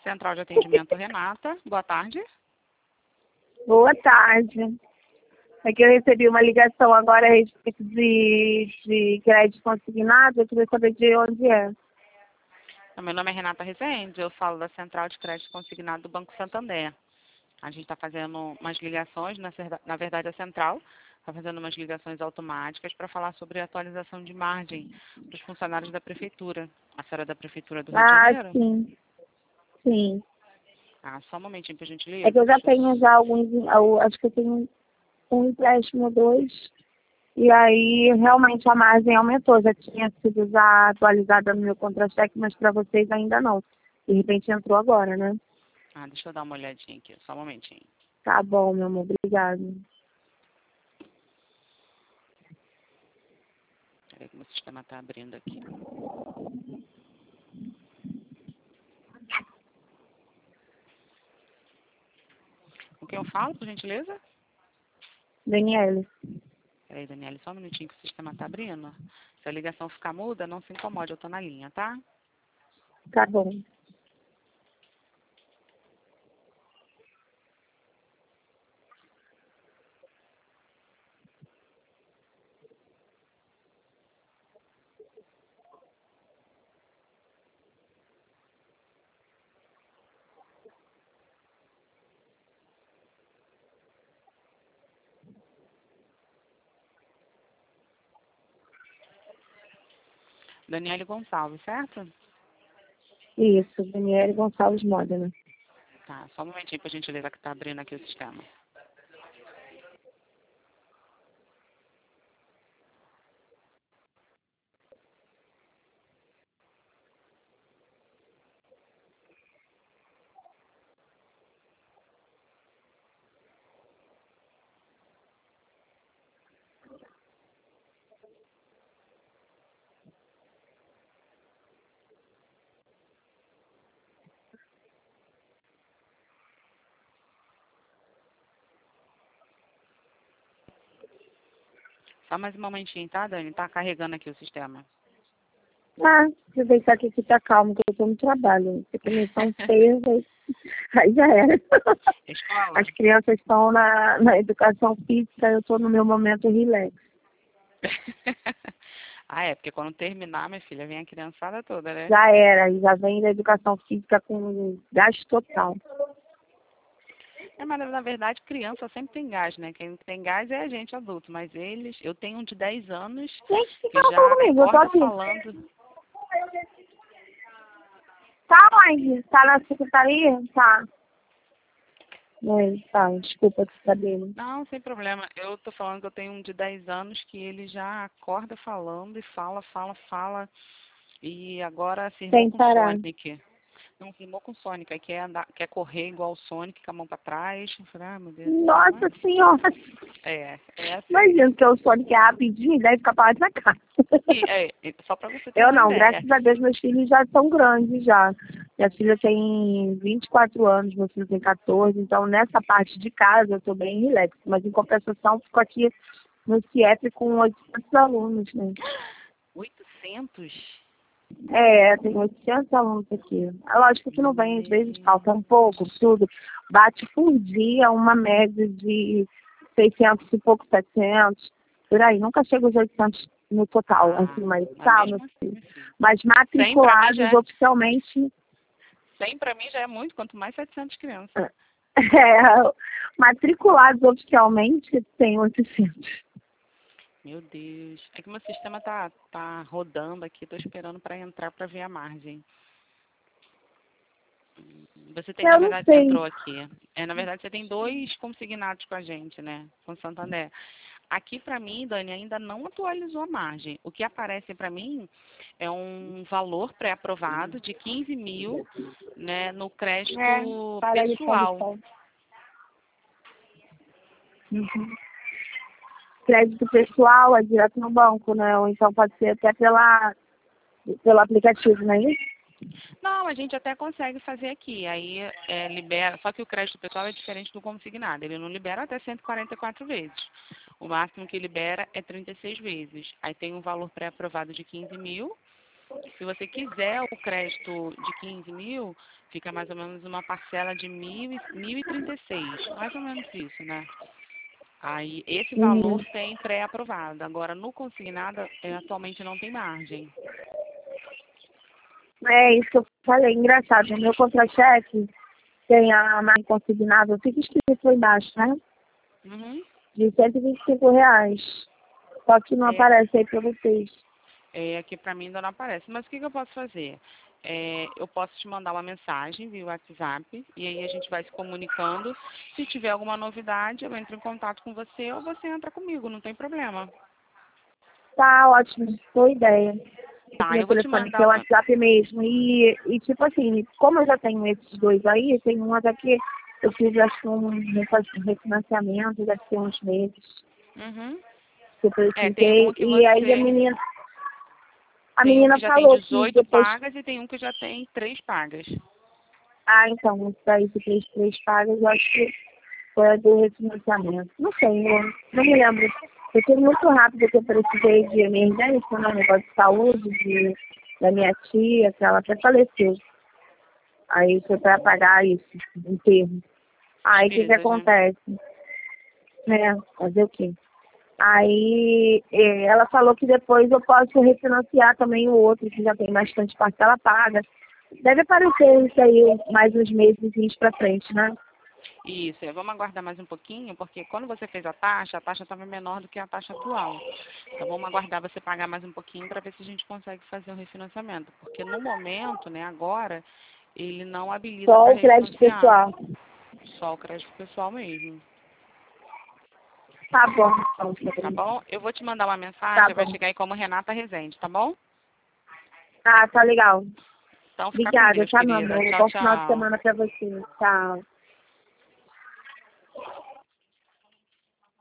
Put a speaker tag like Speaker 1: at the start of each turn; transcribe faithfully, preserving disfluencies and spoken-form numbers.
Speaker 1: Central de Atendimento, Renata. Boa tarde.
Speaker 2: Boa tarde. É que eu recebi uma ligação agora a respeito de, de crédito consignado. Eu queria saber de onde é.
Speaker 1: Meu nome é Renata Rezende, eu falo da Central de Crédito Consignado do Banco Santander. A gente está fazendo umas ligações, na, na verdade a Central está fazendo umas ligações automáticas para falar sobre a atualização de margem dos funcionários da Prefeitura. A senhora é da Prefeitura do Rio de
Speaker 2: Ah,
Speaker 1: Janeiro?
Speaker 2: sim. Sim.
Speaker 1: Ah, só um momentinho, por gentileza.
Speaker 2: É que eu já
Speaker 1: Deixa
Speaker 2: tenho já alguns, eu acho que eu tenho um empréstimo, dois, e aí realmente a margem aumentou. Já tinha sido já atualizada no meu contra-cheque, mas para vocês ainda não. De repente entrou agora, né?
Speaker 1: Ah, deixa eu dar uma olhadinha aqui, só um momentinho.
Speaker 2: Tá bom, meu amor, obrigada.
Speaker 1: Peraí que o meu sistema está abrindo aqui. Com quem eu falo, por gentileza?
Speaker 2: Daniele.
Speaker 1: Peraí, Daniela, só um minutinho que o sistema está abrindo. Se a ligação ficar muda, não se incomode, eu tô na linha, tá?
Speaker 2: Tá bom.
Speaker 1: Daniele Gonçalves, certo?
Speaker 2: Isso, Daniele Gonçalves Modena.
Speaker 1: Tá, só um momentinho, por gentileza, que tá abrindo aqui o sistema. Só mais um momentinho, tá, Dani? Tá carregando aqui o sistema.
Speaker 2: Ah, deixa eu deixar aqui que tá calmo, que eu tô no trabalho. Se comissão feia, aí aí já era.
Speaker 1: Escola?
Speaker 2: As crianças estão na, na educação física, eu tô no meu momento relax.
Speaker 1: Ah, é, porque quando terminar, minha filha, vem a criançada toda, né?
Speaker 2: Já era, e já vem da educação física com gasto total.
Speaker 1: É, mas na verdade, criança sempre tem gás, né? Quem tem gás é a gente adulto, mas eles... Eu tenho um de dez anos
Speaker 2: Gente,
Speaker 1: que
Speaker 2: fica
Speaker 1: já
Speaker 2: comigo, eu tô
Speaker 1: acorda
Speaker 2: aqui.
Speaker 1: falando...
Speaker 2: Tá onde? Tá na secretaria? Tá. Oi, tá, desculpa te saber.
Speaker 1: Não, sem problema. Eu tô falando que eu tenho um de dez anos que ele já acorda falando e fala, fala, fala. E agora se irmou
Speaker 2: Sem
Speaker 1: com
Speaker 2: parar.
Speaker 1: Sonic. Não, se irmou com Sonic. Aí quer, andar, quer correr igual o Sonic, com a mão pra trás. Eu falei, ah, meu Deus do céu,
Speaker 2: Nossa
Speaker 1: mas...
Speaker 2: senhora!
Speaker 1: É, é assim.
Speaker 2: Imagina que o Sonic é rapidinho e deve ficar para lá da casa.
Speaker 1: E, é, só pra você ter
Speaker 2: Eu
Speaker 1: uma
Speaker 2: não,
Speaker 1: ideia.
Speaker 2: graças a Deus meus filhos já são grandes já. Minha filha tem vinte e quatro anos, meu filho tem quatorze, então nessa parte de casa eu tô bem relax. Mas em compensação fico aqui no C I E P com oitocentos alunos, né?
Speaker 1: oitocentos?
Speaker 2: É, tem oitocentos alunos aqui. É lógico que não vem, às vezes falta um pouco, tudo. Bate por dia uma média de seiscentos e pouco, setecentos, por aí. Nunca chega aos oitocentos no total,
Speaker 1: Ah,
Speaker 2: assim, mas
Speaker 1: mas
Speaker 2: tá,
Speaker 1: mesmo
Speaker 2: meu
Speaker 1: assim,
Speaker 2: filho.
Speaker 1: meu filho.
Speaker 2: Mas
Speaker 1: cem pra mim
Speaker 2: matriculados
Speaker 1: já é,
Speaker 2: oficialmente,
Speaker 1: cem pra mim já é muito, quanto mais setecentos crianças.
Speaker 2: é, matriculados oficialmente tem oitocentos.
Speaker 1: Meu Deus. É que meu sistema tá, tá rodando aqui, tô esperando para entrar para ver a margem. Você tem, na
Speaker 2: Eu não
Speaker 1: verdade, você
Speaker 2: sei.
Speaker 1: entrou aqui. É, na verdade, você tem dois consignados com a gente, né? Com o Santander. Aqui, para mim, Dani, ainda não atualizou a margem. O que aparece para mim é um valor pré-aprovado de quinze mil, né, no crédito
Speaker 2: É, para aí, pode
Speaker 1: pessoal.
Speaker 2: ser. Uhum. Crédito pessoal é direto no banco, né? Ou então pode ser até pela, pelo aplicativo, não é isso?
Speaker 1: Não, a gente até consegue fazer aqui. Aí é, libera, só que o crédito pessoal é diferente do consignado. Ele não libera até cento e quarenta e quatro vezes. O máximo que libera é trinta e seis vezes. Aí tem um valor pré-aprovado de quinze mil, Se você quiser o crédito de quinze mil, fica mais ou menos uma parcela de mil e trinta e seis, mais ou menos isso, né? Aí, esse
Speaker 2: Uhum.
Speaker 1: valor tem pré-aprovado. Agora, no consignado, é, atualmente não tem margem.
Speaker 2: É isso que eu falei, engraçado. No meu contra-cheque tem a margem consignada, fica escrito lá embaixo, né?
Speaker 1: Uhum.
Speaker 2: De cento e vinte e cinco reais. Só que não
Speaker 1: É,
Speaker 2: aparece aí para vocês.
Speaker 1: é, aqui para mim ainda não aparece. Mas o que, que eu posso fazer? É, eu posso te mandar uma mensagem via WhatsApp e aí a gente vai se comunicando. Se tiver alguma novidade, eu entro em contato com você ou você entra comigo, não tem problema.
Speaker 2: Tá ótimo, boa ideia. Esse
Speaker 1: Tá,
Speaker 2: meu
Speaker 1: eu vou te
Speaker 2: telefone aqui
Speaker 1: mandar
Speaker 2: é o
Speaker 1: uma...
Speaker 2: WhatsApp mesmo. E, e tipo assim, como eu já tenho esses dois aí, tem um até que eu fiz acho que um refa- refinanciamento, deve ter uns meses
Speaker 1: Uhum.
Speaker 2: que eu
Speaker 1: É, tem um
Speaker 2: precisei.
Speaker 1: que
Speaker 2: E aí a
Speaker 1: você...
Speaker 2: menina, a
Speaker 1: Tem um
Speaker 2: menina
Speaker 1: que já tem
Speaker 2: falou que
Speaker 1: dezoito
Speaker 2: depois.
Speaker 1: pagas e tem um que já tem três pagas.
Speaker 2: Ah, então, isso daí de três, três pagas, eu acho que foi a do refinanciamento. Não sei, eu não me lembro. Eu tive muito rápido que eu precisei de emergência, né? Negócio de saúde, de, da minha tia, que ela até faleceu. Aí foi para pagar isso, enterro. Aí o que que
Speaker 1: Despesas, né?
Speaker 2: acontece? Né? Fazer o quê? Aí eh, ela falou que depois eu posso refinanciar também o outro, que já tem bastante parcela paga. Deve aparecer isso aí mais uns meses para frente, né?
Speaker 1: Isso, é, vamos aguardar mais um pouquinho, porque quando você fez a taxa, a taxa estava menor do que a taxa atual. Então vamos aguardar você pagar mais um pouquinho para ver se a gente consegue fazer o refinanciamento. Porque no momento, né, agora, ele não habilita
Speaker 2: Só
Speaker 1: para
Speaker 2: o crédito
Speaker 1: refinanciar.
Speaker 2: pessoal.
Speaker 1: Só o crédito pessoal mesmo.
Speaker 2: Tá bom, então,
Speaker 1: Tá
Speaker 2: Felipe.
Speaker 1: bom? Eu vou te mandar uma
Speaker 2: Tá
Speaker 1: mensagem, vai
Speaker 2: bom.
Speaker 1: chegar aí como Renata Rezende, tá bom?
Speaker 2: Ah, tá legal.
Speaker 1: Então fica com
Speaker 2: Obrigada,
Speaker 1: Deus,
Speaker 2: tá, meu
Speaker 1: querida.
Speaker 2: amor?
Speaker 1: Tchau,
Speaker 2: Bom final de
Speaker 1: tchau.
Speaker 2: semana pra você. Tchau.